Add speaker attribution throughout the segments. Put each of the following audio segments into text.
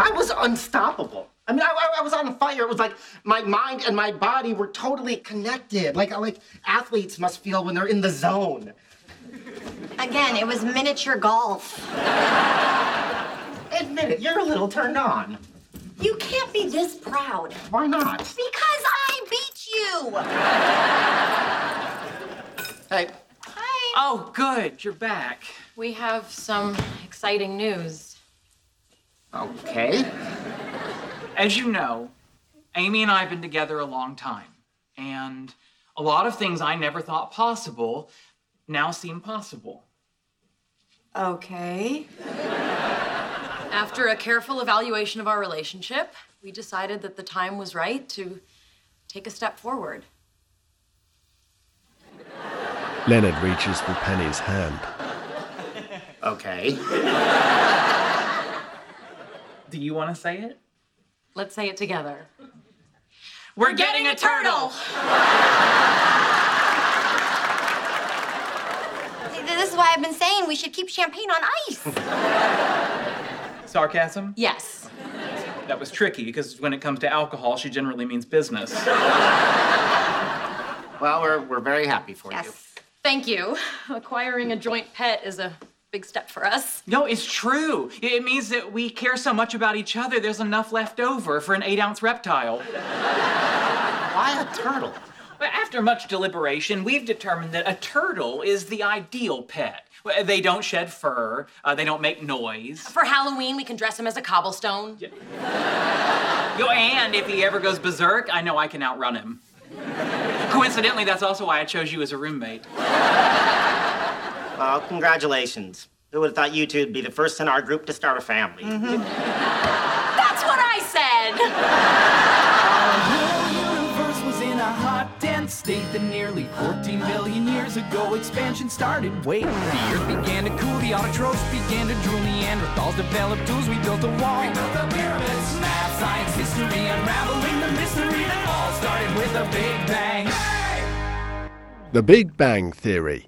Speaker 1: I was unstoppable. I mean, I was on fire. It was like my mind and my body were totally connected, like athletes must feel when they're in the zone.
Speaker 2: Again, it was miniature golf.
Speaker 1: Admit it, you're a little turned on.
Speaker 2: You can't be this proud.
Speaker 1: Why not?
Speaker 2: Because I beat you!
Speaker 1: Hey.
Speaker 2: Hi.
Speaker 3: Oh, good, you're back.
Speaker 4: We have some exciting news.
Speaker 1: Okay.
Speaker 3: As you know, Amy and I have been together a long time, and a lot of things I never thought possible now seem possible.
Speaker 4: Okay. After a careful evaluation of our relationship, we decided that the time was right to take a step forward.
Speaker 5: Leonard reaches for Penny's hand.
Speaker 1: Okay.
Speaker 3: Do you want to say it?
Speaker 4: Let's say it together.
Speaker 3: We're getting a turtle!
Speaker 2: This is why I've been saying we should keep champagne on ice.
Speaker 3: Sarcasm?
Speaker 4: Yes.
Speaker 3: That was tricky, because when it comes to alcohol, she generally means business.
Speaker 1: Well, we're very happy for you.
Speaker 2: Yes.
Speaker 4: Thank you. Acquiring a joint pet is a big step for us.
Speaker 3: No, it's true. It means that we care so much about each other, there's enough left over for an 8-ounce reptile.
Speaker 1: Why a turtle?
Speaker 3: But after much deliberation, we've determined that a turtle is the ideal pet. They don't shed fur, they don't make noise.
Speaker 4: For Halloween, we can dress him as a cobblestone.
Speaker 3: And if he ever goes berserk, I know I can outrun him. Coincidentally, that's also why I chose you as a roommate.
Speaker 1: Well, congratulations. Who would have thought you two would be the first in our group to start a family?
Speaker 4: Mm-hmm. That's what I said!
Speaker 6: Our universe was in a hot, dense state that nearly 14 billion years ago expansion started. Wait, the earth began to cool, the autotrophs began to drool, Neanderthals developed tools, we built a wall. We built the pyramids, math, science, history, unraveling the mystery that all started with a Big Bang. Hey!
Speaker 5: The Big Bang Theory.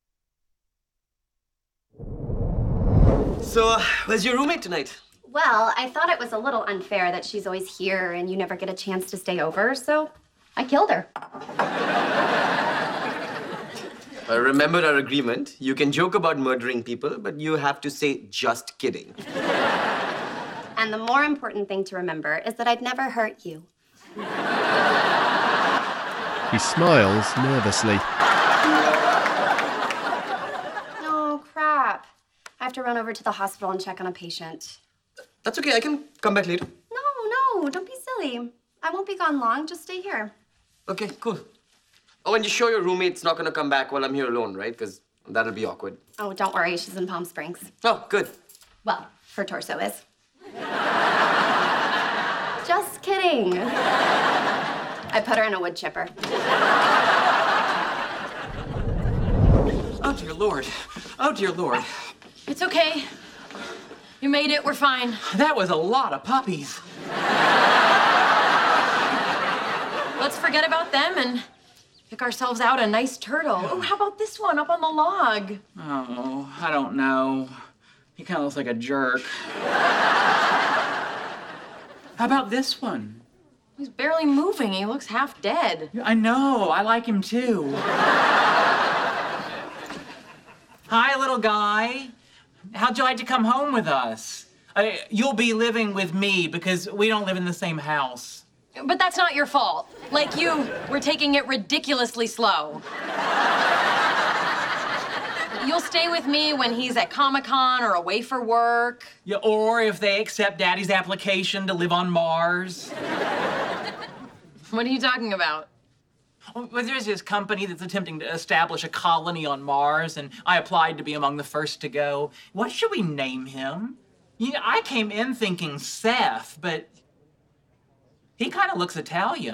Speaker 7: So, where's your roommate tonight?
Speaker 2: Well, I thought it was a little unfair that she's always here and you never get a chance to stay over, so I killed her.
Speaker 7: I remembered our agreement. You can joke about murdering people, but you have to say, just kidding.
Speaker 2: And the more important thing to remember is that I'd never hurt you.
Speaker 5: He smiles nervously.
Speaker 2: Oh, crap. I have to run over to the hospital and check on a patient.
Speaker 7: That's okay, I can come back later.
Speaker 2: No, don't be silly. I won't be gone long. Just stay here.
Speaker 7: Okay, cool. Oh, and you're sure your roommate's not gonna come back while I'm here alone, right? Because that'll be awkward.
Speaker 2: Oh, don't worry. She's in Palm Springs.
Speaker 7: Oh, good.
Speaker 2: Well, her torso is. Just kidding. I put her in a wood chipper.
Speaker 3: Oh, dear Lord. Oh, dear Lord.
Speaker 4: It's okay. You made it, we're fine.
Speaker 3: That was a lot of puppies.
Speaker 4: Let's forget about them and pick ourselves out a nice turtle. Oh, how about this one up on the log?
Speaker 3: Oh, I don't know. He kind of looks like a jerk. How about this one?
Speaker 4: He's barely moving. He looks half dead.
Speaker 3: I know. I like him too. Hi, little guy. How'd you like to come home with us? You'll be living with me because we don't live in the same house.
Speaker 4: But that's not your fault. Like you were taking it ridiculously slow. You'll stay with me when he's at Comic-Con or away for work.
Speaker 3: Yeah, or if they accept Daddy's application to live on Mars.
Speaker 4: What are you talking about?
Speaker 3: Well, there's this company that's attempting to establish a colony on Mars, and I applied to be among the first to go. What should we name him? Yeah, I came in thinking Seth, but he kind of looks Italian.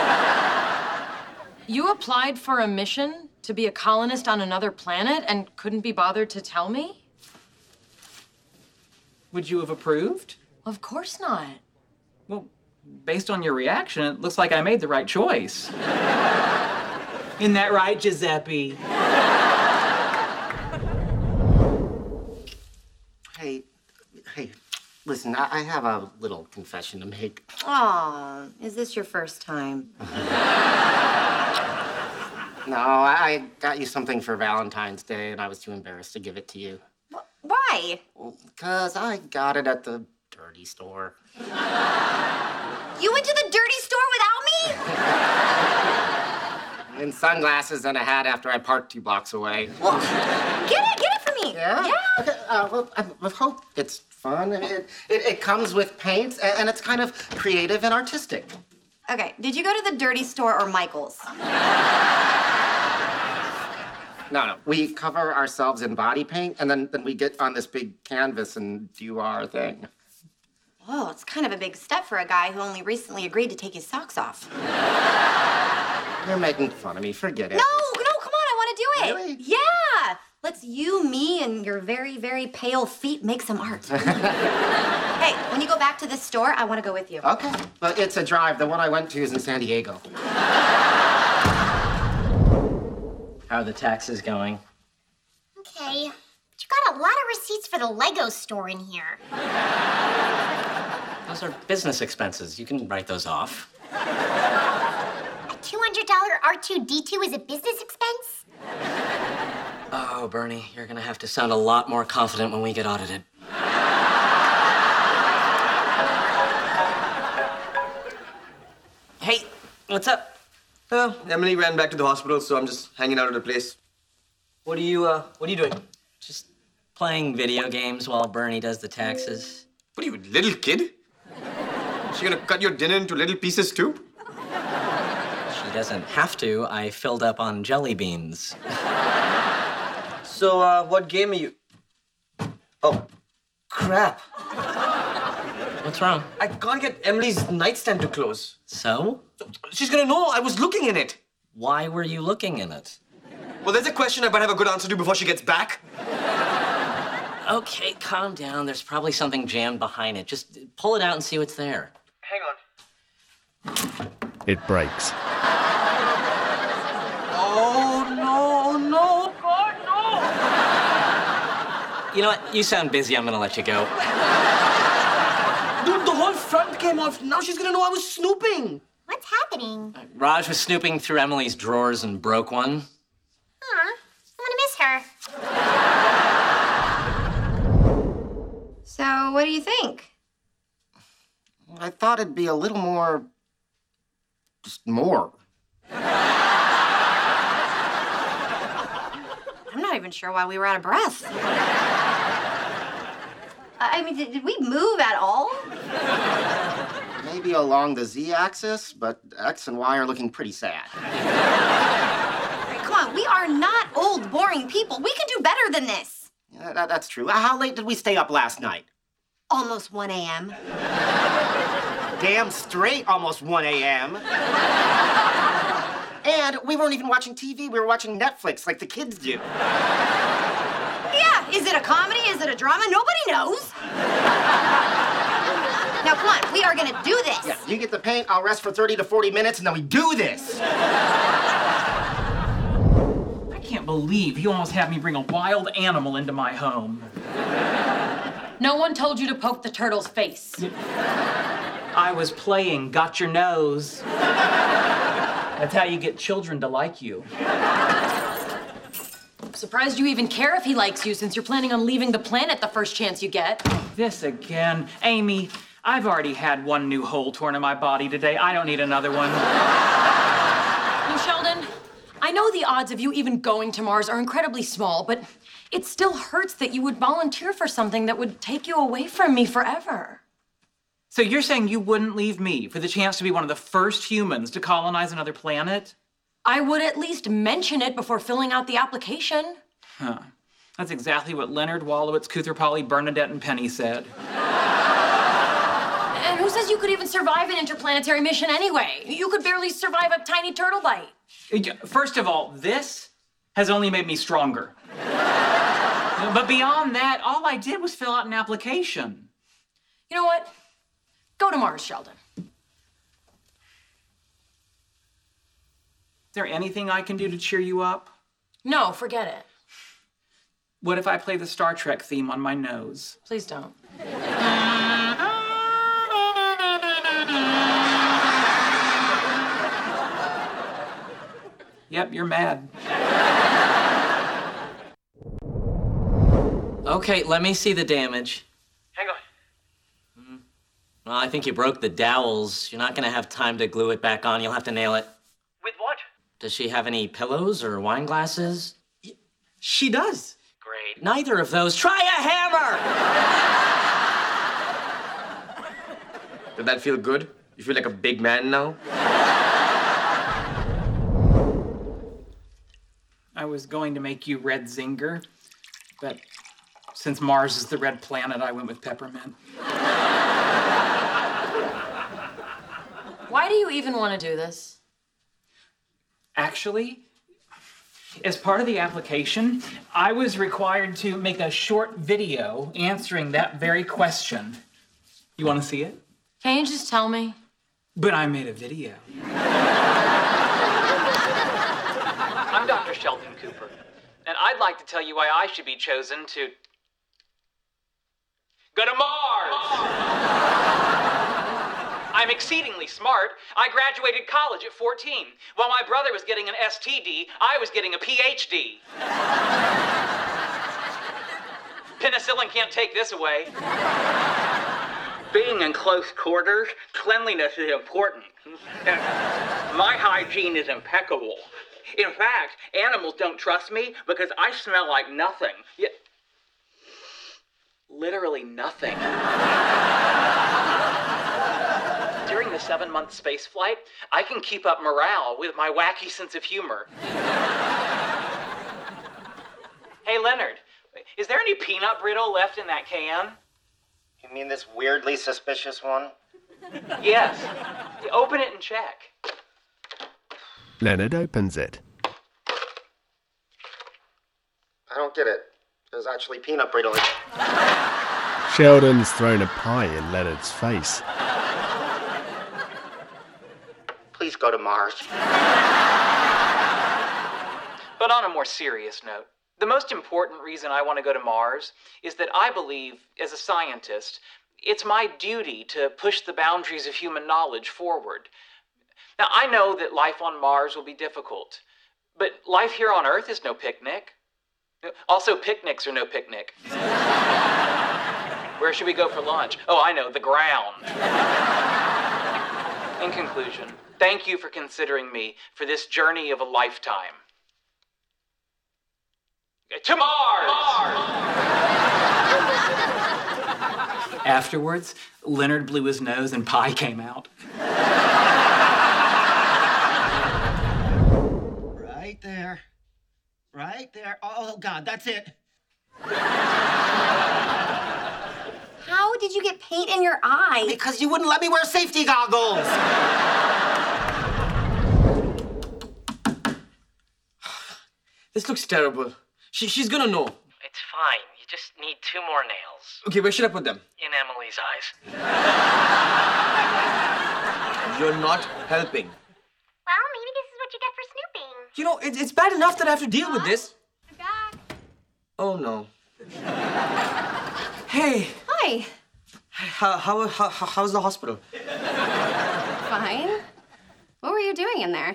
Speaker 4: You applied for a mission to be a colonist on another planet and couldn't be bothered to tell me?
Speaker 3: Would you have approved?
Speaker 4: Of course not.
Speaker 3: Well, based on your reaction, it looks like I made the right choice. Isn't that right, Giuseppe?
Speaker 1: Hey, Listen, I have a little confession to make.
Speaker 8: Aw, is this your first time?
Speaker 1: No, I got you something for Valentine's Day, and I was too embarrassed to give it to you.
Speaker 8: Why?
Speaker 1: Because I got it at the dirty store.
Speaker 8: You went to the dirty store without me?
Speaker 1: And sunglasses and a hat after I parked 2 blocks away.
Speaker 8: Well, get it for me.
Speaker 1: Yeah?
Speaker 8: Yeah.
Speaker 1: Okay, well, I hope it's fun. It comes with paints, and it's kind of creative and artistic.
Speaker 8: Okay, did you go to the dirty store or Michael's?
Speaker 1: No. We cover ourselves in body paint, and then we get on this big canvas and do our thing.
Speaker 8: Whoa, it's kind of a big step for a guy who only recently agreed to take his socks off.
Speaker 1: You're making fun of me. Forget it.
Speaker 8: No, come on, I want to do it.
Speaker 1: Really?
Speaker 8: Yeah. Let's you, me, and your very, very pale feet make some art. Hey, when you go back to this store, I want to go with you.
Speaker 1: Okay. But it's a drive. The one I went to is in San Diego.
Speaker 9: How are the taxes going?
Speaker 10: Okay. But you got a lot of receipts for the Lego store in here.
Speaker 9: Those are business expenses. You can write those off.
Speaker 10: A $200 R2-D2 is a business expense?
Speaker 9: Oh, Bernie, you're gonna have to sound a lot more confident when we get audited. Hey, what's up?
Speaker 7: Oh, Emily ran back to the hospital, so I'm just hanging out at a place.
Speaker 9: What are you doing? Just playing video games while Bernie does the taxes.
Speaker 7: What are you, little kid? Is she gonna cut your dinner into little pieces too?
Speaker 9: She doesn't have to. I filled up on jelly beans.
Speaker 7: So, what game are you... Oh, crap.
Speaker 9: What's wrong?
Speaker 7: I can't get Emily's nightstand to close.
Speaker 9: So?
Speaker 7: She's gonna know I was looking in it.
Speaker 9: Why were you looking in it?
Speaker 7: Well, there's a question I better have a good answer to before she gets back.
Speaker 9: Okay, calm down. There's probably something jammed behind it. Just pull it out and see what's there.
Speaker 7: Hang on.
Speaker 5: It breaks.
Speaker 7: Oh, no, God, no!
Speaker 9: You know what? You sound busy. I'm gonna let you go.
Speaker 7: Dude, the whole front came off. Now she's gonna know I was snooping.
Speaker 10: What's happening?
Speaker 9: Raj was snooping through Emily's drawers and broke one.
Speaker 10: Aw, I'm gonna miss her.
Speaker 8: So, what do you think?
Speaker 1: I thought it'd be a little more... just more.
Speaker 8: I'm not even sure why we were out of breath. I mean, did we move at all?
Speaker 1: Maybe along the Z-axis, but X and Y are looking pretty sad.
Speaker 8: Come on, we are not old, boring people. We can do better than this.
Speaker 1: Yeah, that's true. How late did we stay up last night?
Speaker 8: Almost 1 a.m.
Speaker 1: Damn straight, almost 1 a.m. And we weren't even watching TV. We were watching Netflix like the kids do.
Speaker 8: Yeah, is it a comedy? Is it a drama? Nobody knows. Now, come on, we are gonna do this.
Speaker 1: Yeah, you get the paint, I'll rest for 30 to 40 minutes, and then we do this.
Speaker 3: I can't believe you almost had me bring a wild animal into my home.
Speaker 4: No one told you to poke the turtle's face.
Speaker 3: I was playing Got Your Nose. That's how you get children to like you.
Speaker 4: I'm surprised you even care if he likes you since you're planning on leaving the planet the first chance you get.
Speaker 3: This again. Amy, I've already had one new hole torn in my body today. I don't need another one.
Speaker 4: You, Sheldon, I know the odds of you even going to Mars are incredibly small, but it still hurts that you would volunteer for something that would take you away from me forever.
Speaker 3: So you're saying you wouldn't leave me for the chance to be one of the first humans to colonize another planet?
Speaker 4: I would at least mention it before filling out the application.
Speaker 3: Huh. That's exactly what Leonard, Wallowitz, Kuthar, Bernadette, and Penny said.
Speaker 4: And who says you could even survive an interplanetary mission anyway? You could barely survive a tiny turtle bite.
Speaker 3: First of all, this has only made me stronger. But beyond that, all I did was fill out an application.
Speaker 4: You know what? Go to Mars, Sheldon.
Speaker 3: Is there anything I can do to cheer you up?
Speaker 4: No, forget it.
Speaker 3: What if I play the Star Trek theme on my nose?
Speaker 4: Please don't.
Speaker 3: Yep, you're mad.
Speaker 9: Okay, let me see the damage.
Speaker 3: Hang on.
Speaker 9: Well, I think you broke the dowels. You're not gonna have time to glue it back on. You'll have to nail it.
Speaker 3: With what?
Speaker 9: Does she have any pillows or wine glasses?
Speaker 7: She does.
Speaker 9: Great. Neither of those. Try a hammer!
Speaker 7: Did that feel good? You feel like a big man now?
Speaker 3: I was going to make you red zinger, but since Mars is the red planet, I went with peppermint.
Speaker 4: Why do you even want to do this?
Speaker 3: Actually, as part of the application, I was required to make a short video answering that very question. You want to see it?
Speaker 4: Can't you just tell me?
Speaker 3: But I made a video. I'm Dr. Sheldon Cooper, and I'd like to tell you why I should be chosen to go to Mars! I'm exceedingly smart. I graduated college at 14. While my brother was getting an STD, I was getting a PhD. Penicillin can't take this away. Being in close quarters, cleanliness is important. My hygiene is impeccable. In fact, animals don't trust me because I smell like nothing. Literally nothing. During the 7-month space flight, I can keep up morale with my wacky sense of humor. Hey, Leonard, is there any peanut brittle left in that can?
Speaker 1: You mean this weirdly suspicious one?
Speaker 3: Yes. Open it and check.
Speaker 5: Leonard opens it.
Speaker 1: I don't get it. There's actually peanut brittle in it.
Speaker 5: Sheldon's thrown a pie in Leonard's face.
Speaker 1: Please go to Mars.
Speaker 3: But on a more serious note, the most important reason I want to go to Mars is that I believe, as a scientist, it's my duty to push the boundaries of human knowledge forward. Now, I know that life on Mars will be difficult, but life here on Earth is no picnic. Also, picnics are no picnic. Where should we go for lunch? Oh, I know, the ground. In conclusion, thank you for considering me for this journey of a lifetime. To Mars! Afterwards, Leonard blew his nose and pie came out.
Speaker 1: Right there. Right there. Oh, God, that's it.
Speaker 8: How did you get paint in your eye?
Speaker 1: Because you wouldn't let me wear safety goggles.
Speaker 7: This looks terrible. She's gonna know.
Speaker 9: It's fine. You just need 2 more nails.
Speaker 7: Okay, where should I put them?
Speaker 9: In Emily's eyes.
Speaker 7: You're not helping.
Speaker 10: Well, maybe this is what you get for snooping.
Speaker 7: You know, it's bad enough that I have to deal with this.
Speaker 10: I'm back.
Speaker 7: Oh, no. Hey,
Speaker 2: Hi.
Speaker 7: how's the hospital?
Speaker 2: Fine. What were you doing in there?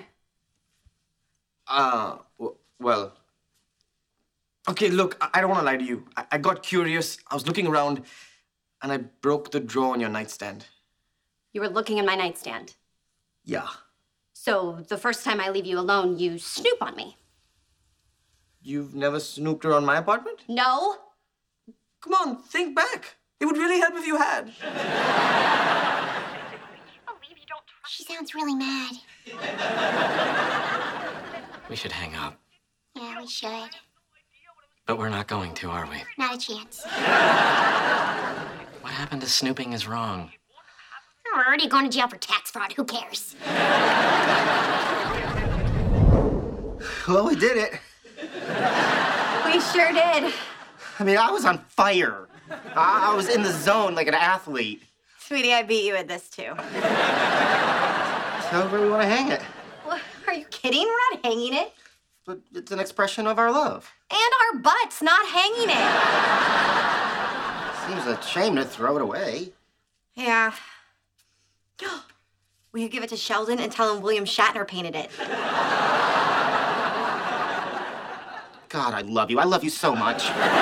Speaker 7: Well... Okay, look, I don't want to lie to you. I got curious, I was looking around, and I broke the drawer on your nightstand.
Speaker 2: You were looking in my nightstand.
Speaker 7: Yeah.
Speaker 2: So the first time I leave you alone, you snoop on me.
Speaker 7: You've never snooped around my apartment?
Speaker 2: No.
Speaker 7: Come on, think back. It would really help if you had.
Speaker 10: She sounds really mad.
Speaker 9: We should hang up.
Speaker 10: Yeah, we should.
Speaker 9: But we're not going to, are we?
Speaker 10: Not a chance.
Speaker 9: What happened to snooping is wrong.
Speaker 10: We're already going to jail for tax fraud. Who cares?
Speaker 1: Well, we did it.
Speaker 2: We sure did.
Speaker 1: I mean, I was on fire. I was in the zone like an athlete.
Speaker 2: Sweetie, I beat you at this too.
Speaker 1: So where do we want to hang it?
Speaker 2: Well, are you kidding? We're not hanging it.
Speaker 1: But it's an expression of our love.
Speaker 2: And our butts, not hanging it.
Speaker 1: Seems a shame to throw it away.
Speaker 2: Yeah. We could give it to Sheldon and tell him William Shatner painted it.
Speaker 1: God, I love you. I love you so much.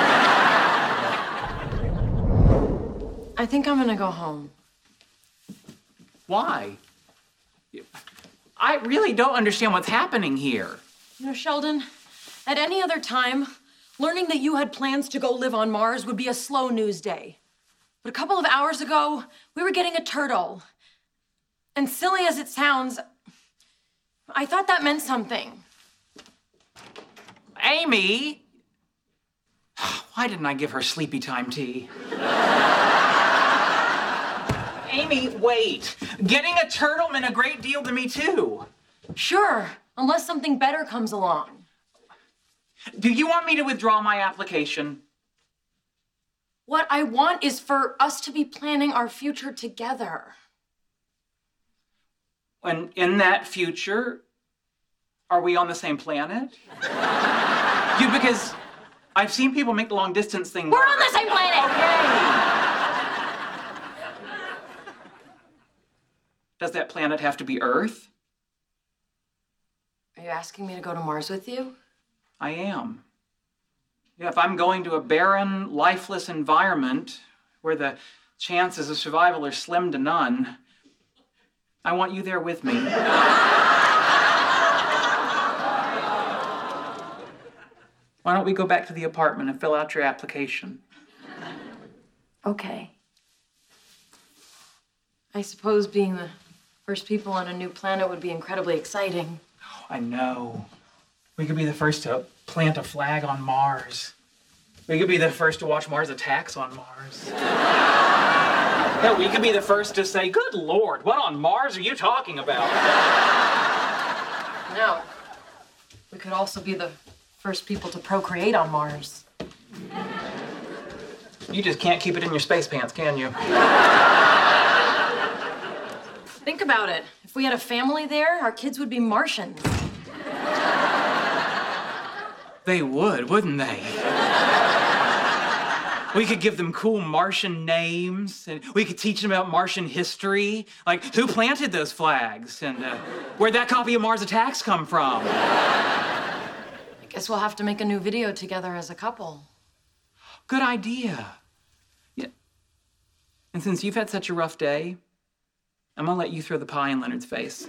Speaker 4: I think I'm gonna go home.
Speaker 3: Why? I really don't understand what's happening here.
Speaker 4: You know, Sheldon, at any other time, learning that you had plans to go live on Mars would be a slow news day. But a couple of hours ago, we were getting a turtle. And silly as it sounds, I thought that meant something.
Speaker 3: Amy! Why didn't I give her sleepy time tea? Amy, wait. Getting a turtle meant a great deal to me, too.
Speaker 4: Sure, unless something better comes along.
Speaker 3: Do you want me to withdraw my application?
Speaker 4: What I want is for us to be planning our future together.
Speaker 3: And in that future, are we on the same planet? Because I've seen people make the long distance thing
Speaker 4: We're
Speaker 3: work.
Speaker 4: on the same planet!
Speaker 3: Okay. Does that planet have to be Earth?
Speaker 4: Are you asking me to go to Mars with you?
Speaker 3: I am. Yeah, if I'm going to a barren, lifeless environment where the chances of survival are slim to none, I want you there with me. Why don't we go back to the apartment and fill out your application?
Speaker 4: Okay. I suppose being the first people on a new planet would be incredibly exciting.
Speaker 3: I know. We could be the first to plant a flag on Mars. We could be the first to watch Mars attacks on Mars. Hell, we could be the first to say, good Lord, what on Mars are you talking about?
Speaker 4: No. We could also be the first people to procreate on Mars.
Speaker 3: You just can't keep it in your space pants, can you?
Speaker 4: Think about it. If we had a family there, our kids would be Martians.
Speaker 3: They would, wouldn't they? We could give them cool Martian names, and we could teach them about Martian history, like who planted those flags, and where'd that copy of Mars Attacks come from?
Speaker 4: I guess we'll have to make a new video together as a couple.
Speaker 3: Good idea. Yeah. And since you've had such a rough day, I'm gonna let you throw the pie in Leonard's face.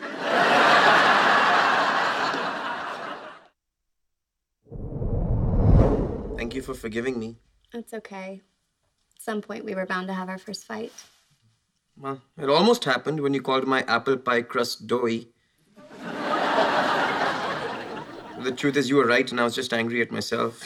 Speaker 7: Thank you for forgiving me.
Speaker 2: It's okay. At some point, we were bound to have our first fight.
Speaker 7: Well, it almost happened when you called my apple pie crust doughy. The truth is, you were right, and I was just angry at myself.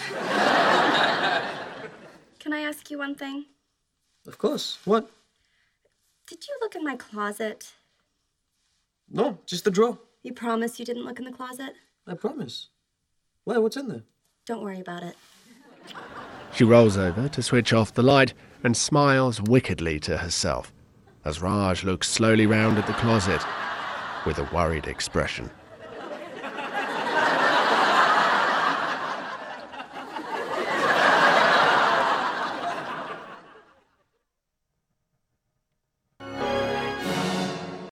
Speaker 2: Can I ask you one thing?
Speaker 7: Of course. What?
Speaker 2: Did you look in my closet?
Speaker 7: No, just the drawer.
Speaker 2: You promise you didn't look in the closet?
Speaker 7: I promise. Why? What's in there?
Speaker 2: Don't worry about it.
Speaker 5: She rolls over to switch off the light and smiles wickedly to herself as Raj looks slowly round at the closet with a worried expression.